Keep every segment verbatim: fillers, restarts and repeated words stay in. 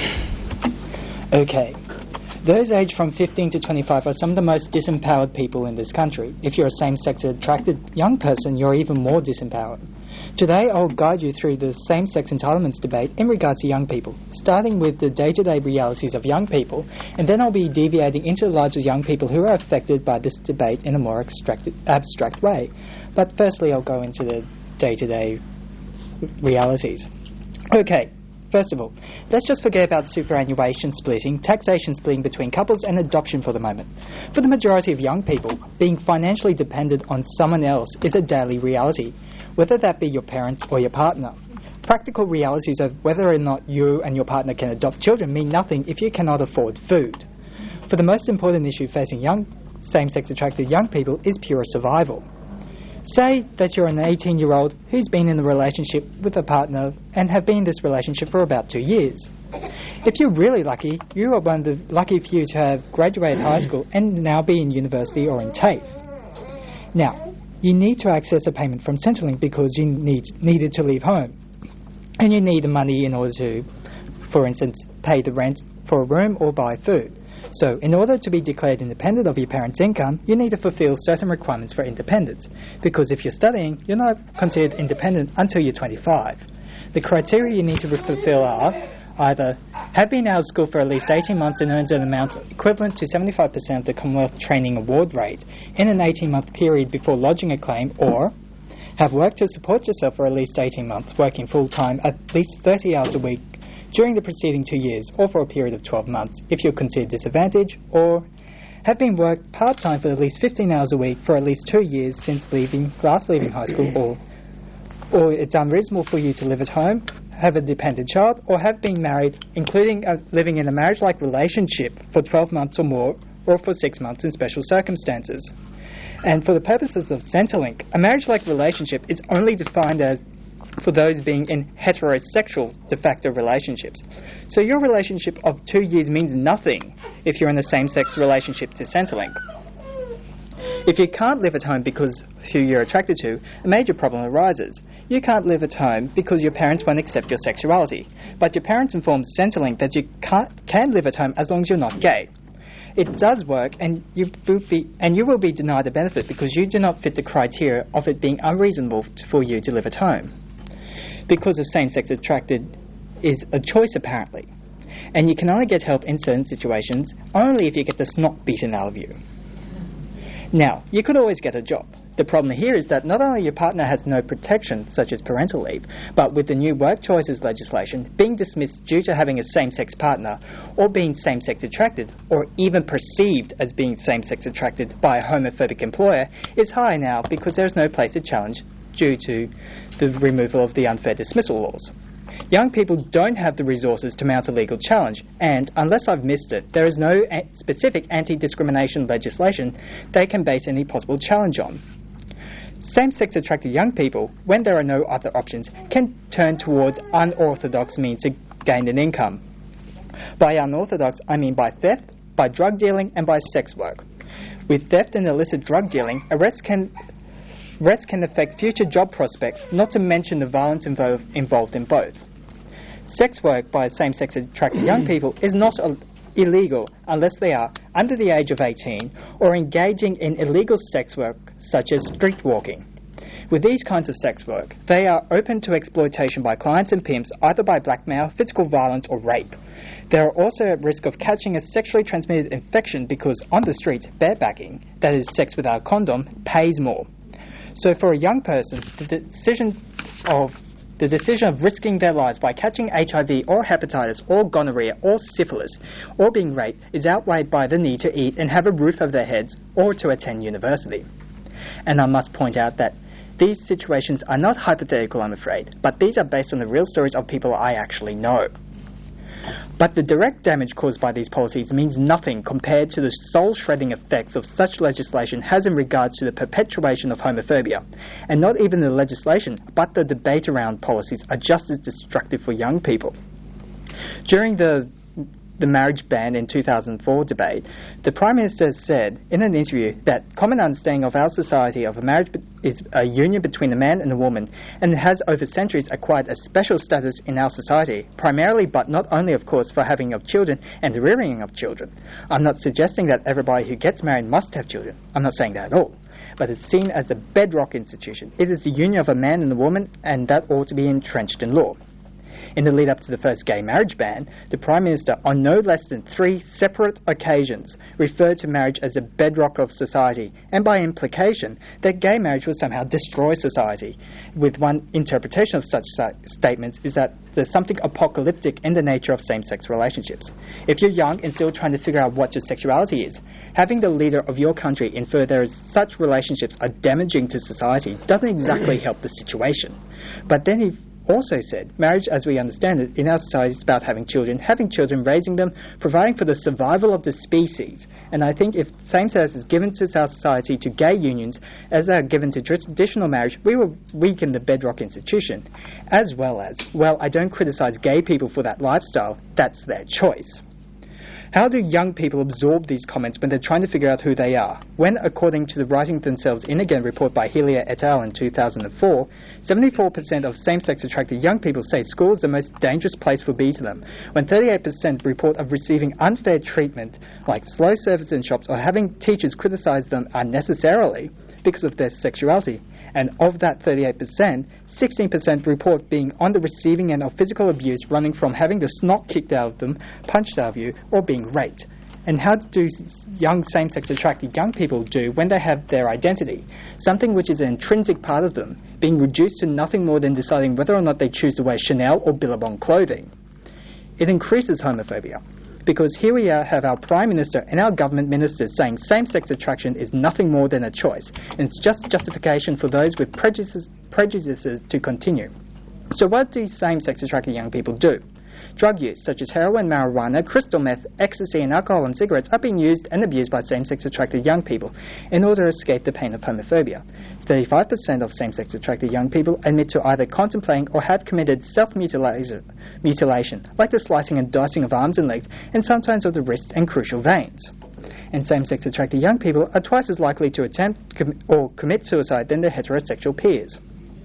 Okay. Those aged from fifteen to twenty-five are some of the most disempowered people in this country. If you're a same-sex attracted young person, you're even more disempowered. Today, I'll guide you through the same-sex entitlements debate in regards to young people, starting with the day-to-day realities of young people, and then I'll be deviating into the lives of young people who are affected by this debate in a more abstract, abstract way. But firstly, I'll go into the day-to-day realities. Okay. First of all, let's just forget about superannuation splitting, taxation splitting between couples, and adoption for the moment. For the majority of young people, being financially dependent on someone else is a daily reality, whether that be your parents or your partner. Practical realities of whether or not you and your partner can adopt children mean nothing if you cannot afford food. For the most important issue facing young same-sex attracted young people is pure survival. Say that you're an eighteen-year-old who's been in a relationship with a partner and have been in this relationship for about two years. If you're really lucky, you are one of the lucky few to have graduated high school and now be in university or in TAFE. Now, you need to access a payment from Centrelink because you need needed to leave home. And you need the money in order to, for instance, pay the rent for a room or buy food. So, in order to be declared independent of your parents' income, you need to fulfill certain requirements for independence. Because if you're studying, you're not considered independent until you're twenty-five. The criteria you need to fulfill are either have been out of school for at least eighteen months and earns an amount equivalent to seventy-five percent of the Commonwealth Training Award rate in an eighteen-month period before lodging a claim, or have worked to support yourself for at least eighteen months, working full-time at least thirty hours a week during the preceding two years, or for a period of twelve months, if you're considered disadvantaged, or have been worked part-time for at least fifteen hours a week for at least two years since leaving, last leaving high school, or, or it's unreasonable for you to live at home, have a dependent child, or have been married, including uh, living in a marriage-like relationship for twelve months or more, or for six months in special circumstances. And for the purposes of Centrelink, a marriage-like relationship is only defined as for those being in heterosexual de facto relationships. So your relationship of two years means nothing if you're in a same-sex relationship to Centrelink. If you can't live at home because of who you're attracted to, a major problem arises. You can't live at home because your parents won't accept your sexuality, but your parents informed Centrelink that you can't, can live at home as long as you're not gay. It does work, and you will be and you will be denied the benefit because you do not fit the criteria of it being unreasonable for you to live at home. Because of same-sex attracted is a choice, apparently. And you can only get help in certain situations only if you get the snot beaten out of you. Now, you could always get a job. The problem here is that not only your partner has no protection, such as parental leave, but with the new work choices legislation, being dismissed due to having a same-sex partner, or being same-sex attracted, or even perceived as being same-sex attracted by a homophobic employer, is high now because there is no place to challenge due to the removal of the unfair dismissal laws. Young people don't have the resources to mount a legal challenge, and unless I've missed it, there is no a- specific anti-discrimination legislation they can base any possible challenge on. Same-sex attracted young people, when there are no other options, can turn towards unorthodox means to gain an income. By unorthodox, I mean by theft, by drug dealing, and by sex work. With theft and illicit drug dealing, arrests can Arrests can affect future job prospects, not to mention the violence invo- involved in both. Sex work by same-sex attracted young people is not uh, illegal unless they are under the age of eighteen or engaging in illegal sex work such as street walking. With these kinds of sex work, they are open to exploitation by clients and pimps, either by blackmail, physical violence, or rape. They are also at risk of catching a sexually transmitted infection because on the streets, barebacking, that is sex without a condom, pays more. So for a young person, the decision of the decision of risking their lives by catching H I V or hepatitis or gonorrhea or syphilis or being raped is outweighed by the need to eat and have a roof over their heads or to attend university. And I must point out that these situations are not hypothetical, I'm afraid, but these are based on the real stories of people I actually know. But the direct damage caused by these policies means nothing compared to the soul-shredding effects of such legislation has in regards to the perpetuation of homophobia. And not even the legislation, but the debate around policies are just as destructive for young people. During the the marriage ban in two thousand four debate, the Prime Minister said in an interview that common understanding of our society of a marriage is a union between a man and a woman, and it has over centuries acquired a special status in our society, primarily but not only, of course, for having of children and the rearing of children. I'm not suggesting that everybody who gets married must have children. I'm not saying that at all. But it's seen as a bedrock institution. It is the union of a man and a woman, and that ought to be entrenched in law. In the lead-up to the first gay marriage ban, the Prime Minister, on no less than three separate occasions, referred to marriage as a bedrock of society, and by implication, that gay marriage would somehow destroy society. With one interpretation of such sa- statements is that there's something apocalyptic in the nature of same-sex relationships. If you're young and still trying to figure out what your sexuality is, having the leader of your country infer there is such relationships are damaging to society doesn't exactly help the situation. But then he also said, marriage as we understand it in our society is about having children, having children, raising them, providing for the survival of the species. And I think if same-sex is given to our society to gay unions as they are given to traditional marriage, we will weaken the bedrock institution. As well as, well, I don't criticise gay people for that lifestyle, that's their choice. How do young people absorb these comments when they're trying to figure out who they are? When, according to the Writing Themselves In Again report by Helia et al. In two thousand four, seventy-four percent of same-sex attracted young people say school is the most dangerous place for be to them, when thirty-eight percent report of receiving unfair treatment, like slow service in shops or having teachers criticise them unnecessarily because of their sexuality. And of that thirty-eight percent, sixteen percent report being on the receiving end of physical abuse running from having the snot kicked out of them, punched out of you, or being raped. And how do young same-sex attracted young people do when they have their identity, something which is an intrinsic part of them, being reduced to nothing more than deciding whether or not they choose to wear Chanel or Billabong clothing? It increases homophobia. Because here we are, have our Prime Minister and our government ministers saying same-sex attraction is nothing more than a choice, and it's just justification for those with prejudices, prejudices to continue. So what do same-sex attracted young people do? Drug use, such as heroin, marijuana, crystal meth, ecstasy, and alcohol and cigarettes, are being used and abused by same-sex attracted young people in order to escape the pain of homophobia. thirty-five percent of same-sex attracted young people admit to either contemplating or have committed self-mutilation, mutilation, like the slicing and dicing of arms and legs, and sometimes of the wrists and crucial veins. And same-sex attracted young people are twice as likely to attempt com- or commit suicide than their heterosexual peers.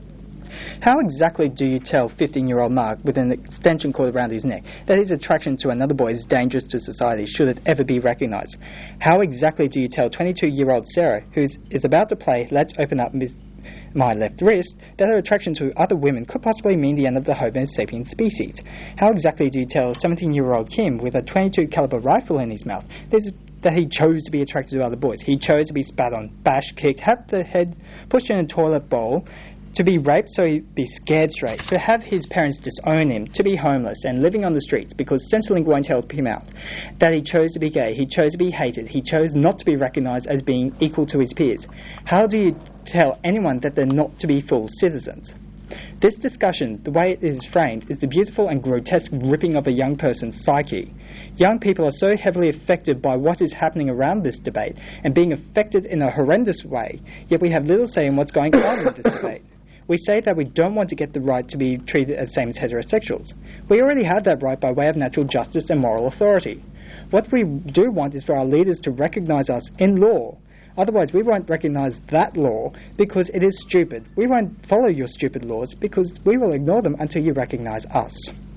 How exactly do you tell fifteen-year-old Mark with an extension cord around his neck that his attraction to another boy is dangerous to society should it ever be recognised? How exactly do you tell twenty-two-year-old Sarah, who is about to play Let's Open Up My Left Wrist, that her attraction to other women could possibly mean the end of the Homo sapiens species? How exactly do you tell seventeen-year-old Kim with a twenty-two caliber rifle in his mouth that he chose to be attracted to other boys? He chose to be spat on, bashed, kicked, have the head pushed in a toilet bowl, to be raped so he'd be scared straight, to have his parents disown him, to be homeless and living on the streets because Centrelink won't help him out, that he chose to be gay, he chose to be hated, he chose not to be recognised as being equal to his peers. How do you tell anyone that they're not to be full citizens? This discussion, the way it is framed, is the beautiful and grotesque ripping of a young person's psyche. Young people are so heavily affected by what is happening around this debate and being affected in a horrendous way, yet we have little say in what's going on in this debate. We say that we don't want to get the right to be treated as same as heterosexuals. We already have that right by way of natural justice and moral authority. What we do want is for our leaders to recognise us in law. Otherwise, we won't recognise that law because it is stupid. We won't follow your stupid laws because we will ignore them until you recognise us.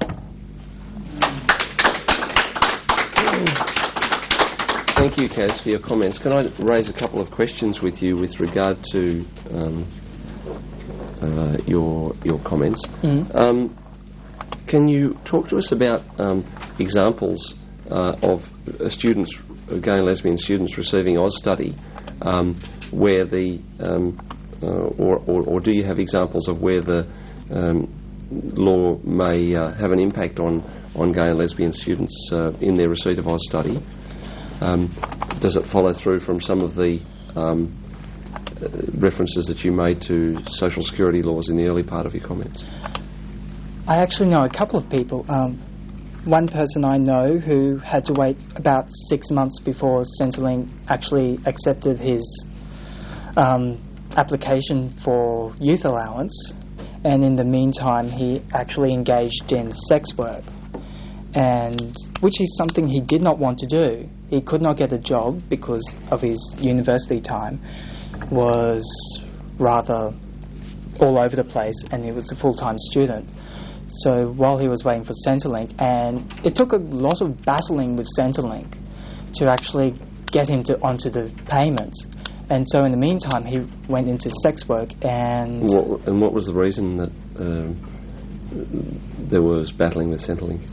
Thank you, Kaz, for your comments. Can I raise a couple of questions with you with regard to um, uh, your your comments? Mm. Um, can you talk to us about um, examples uh, of uh, students, uh, gay and lesbian students receiving AusStudy, um, where the um, uh, or, or or do you have examples of where the um, law may uh, have an impact on on gay and lesbian students uh, in their receipt of AusStudy? Um, does it follow through from some of the um, uh, references that you made to social security laws in the early part of your comments? I actually know a couple of people. Um, one person I know who had to wait about six months before Centrelink actually accepted his um, application for youth allowance, and in the meantime he actually engaged in sex work. and which is something he did not want to do. He could not get a job because of his university time was rather all over the place, and he was a full-time student. So while he was waiting for Centrelink, and it took a lot of battling with Centrelink to actually get him to onto the payments. And so in the meantime, he went into sex work. And what, and what was the reason that um, there was battling with Centrelink?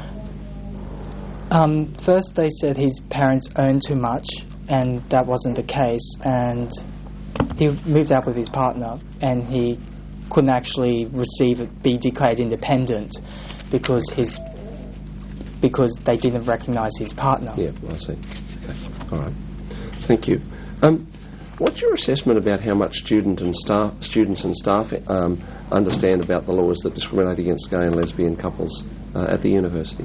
Um, first, they said his parents earned too much, and that wasn't the case. And he moved out with his partner, and he couldn't actually receive it, be declared independent, because his because they didn't recognise his partner. Yeah, I see. Okay, all right. Thank you. Um, what's your assessment about how much student and staff, students and staff um, understand about the laws that discriminate against gay and lesbian couples uh, at the university?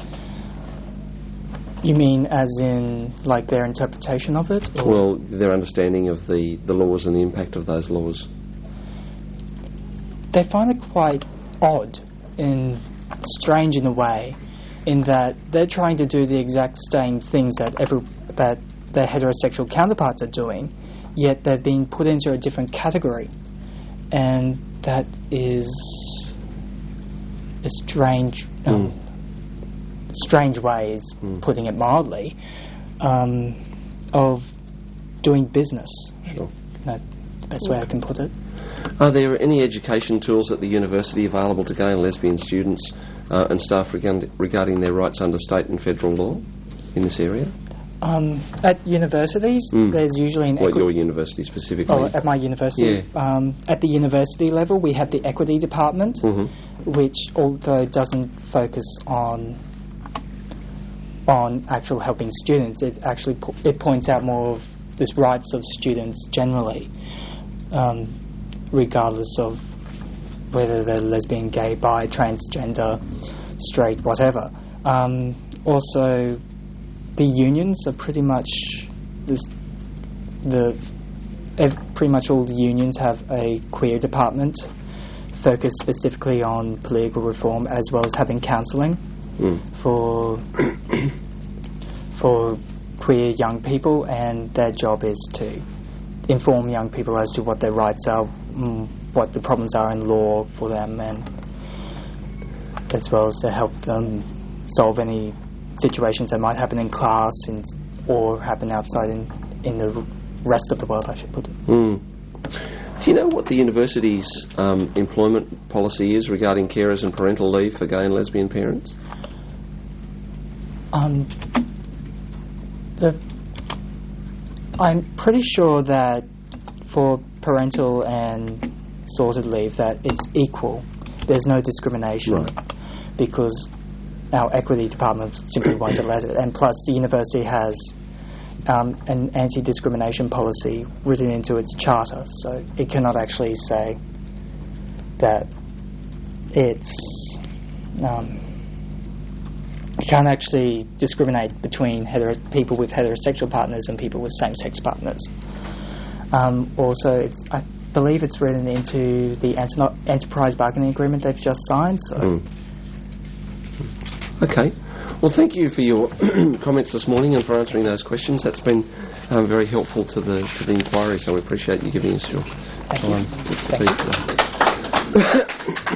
You mean as in, like, their interpretation of it? Or? Well, their understanding of the, the laws and the impact of those laws. They find it quite odd and strange in a way, in that they're trying to do the exact same things that every that their heterosexual counterparts are doing, yet they're being put into a different category. And that is a strange... Um, mm. strange ways, mm. putting it mildly, um, of doing business. Sure. That's the best way I can put it. Are there any education tools at the university available to gay and lesbian students uh, and staff regard- regarding their rights under state and federal law in this area? Um, at universities, mm. there's usually an... What, equi- your university specifically? Oh, at my university? Yeah. Um, at the university level, we have the equity department, mm-hmm. which, although doesn't focus on on actual helping students, it actually po- it points out more of the rights of students generally, um, regardless of whether they're lesbian, gay, bi, transgender, straight, whatever. Um, also, the unions are pretty much this, the ev- pretty much all the unions have a queer department focused specifically on political reform, as well as having counselling. Mm. for for queer young people, and their job is to inform young people as to what their rights are, mm, what the problems are in law for them, and as well as to help them solve any situations that might happen in class in, or happen outside in, in the rest of the world, I should put it. Mm. Do you know what the university's um, employment policy is regarding carers and parental leave for gay and lesbian parents? Um, the, I'm pretty sure that for parental and sorted leave that it's equal. There's no discrimination. Right. Because our equity department simply won't let it. And plus the university has um, an anti-discrimination policy written into its charter, so it cannot actually say that it's... Um, You can't actually discriminate between hetero- people with heterosexual partners and people with same-sex partners. Um, also, it's, I believe it's written into the enter- enterprise bargaining agreement they've just signed. So, mm. Okay. Well, thank you for your comments this morning and for answering those questions. That's been um, very helpful to the to the inquiry. So we appreciate you giving us your Thank time. You. Thank you.